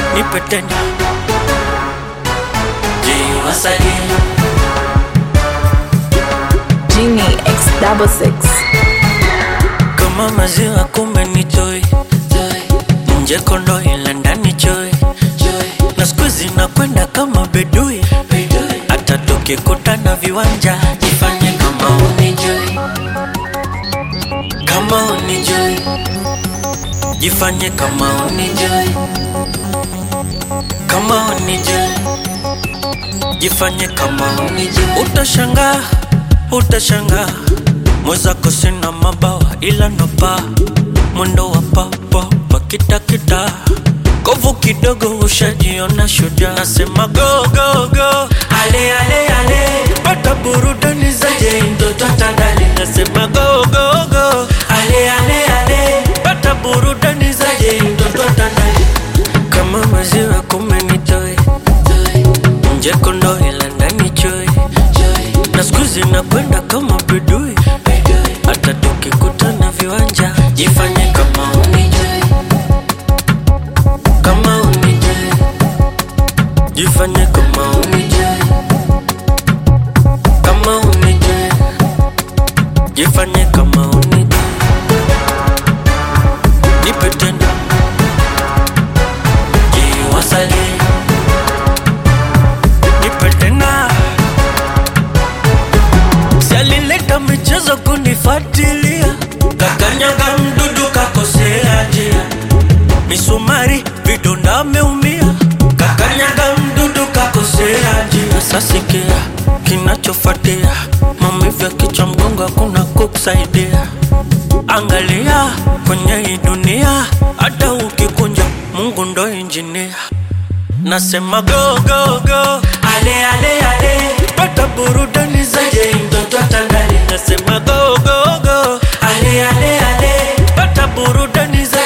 nipe tena. Jiwasalie Genie X66. kama maziwa kumbe ni joy. Nje kondo ila ndani joy. Na squeeze na kwenda kama bedui. Hata tukikutana viwanja jifanye kama unijoy. Kama unijoy, jifanye kama unijoy. Kama unijoy, jifanye kama unijoy. Utashangaa mwezako sina mabawa ila napa mwendo wa papa kita kovu kidogo ushajiona shujaa. Nasema go go go, ale ale ale, pata burudani zaje mtoto atandale. Nasema go go go, ale ale ale, pata burudani zaje mtoto atandale. Kama maziwa kumenitoe nje kondo ila ndani choy. Na squeeze na kwenda kama bedui. Hata tukikutana viwanja jifanye kama unijoy. Kama unijoy, jifanye kama unijoy. Kama unijoy, jifanye kama unijoy. Nipe tena. Jiwasalie nipe tena. Sialileta michezo kunifatilia. Kakanyaga mdudu kakosea njia. Misumari vidonda ameumia. Kakanyaga mdudu kakosea njia. Sasikia kinachofuatia. Maumivu ya kichwa mgongo hakuna kukusaidia. Angalia kwenye hii dunia. Hata ukikunja Mungu ndo engineer. Nasema go go go, ale ale ale, pata burudani zaje mtoto atandale. Nasema go go go, ale ale ale, pata burudani zaje.